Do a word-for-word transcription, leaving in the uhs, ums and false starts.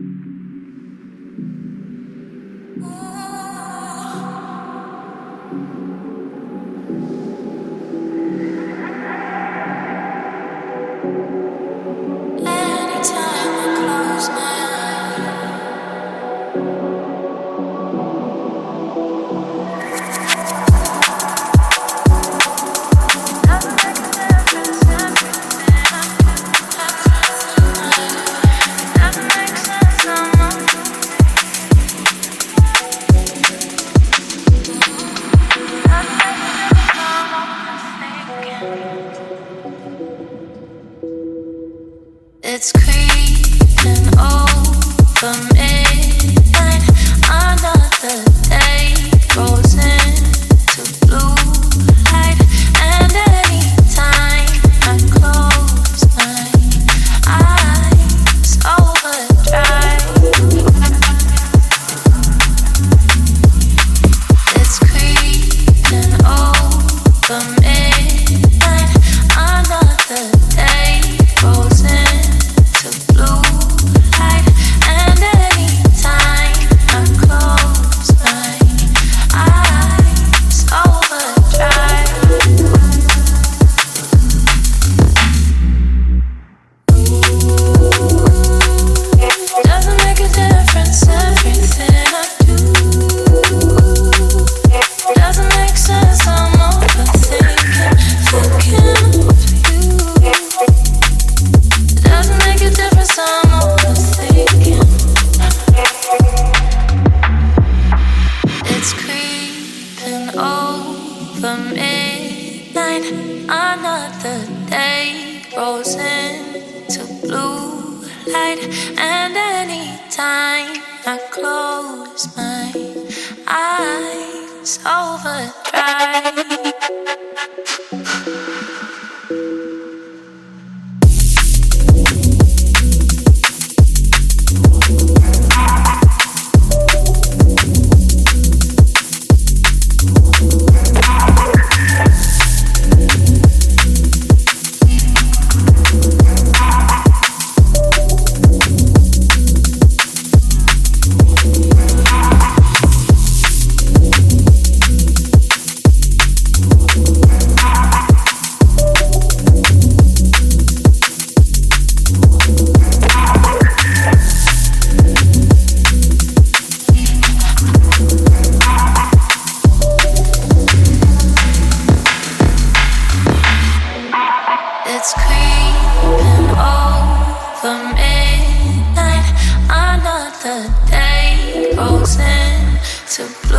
It's creeping over midnight. Another day rolls into blue light, and anytime I close my eyes, overdrive. It's creeping over midnight. Another day rolls in. Over midnight, another day rolls into blue light, and anytime I close my eyes, overdrive. It's creeping over midnight. Another day rolls into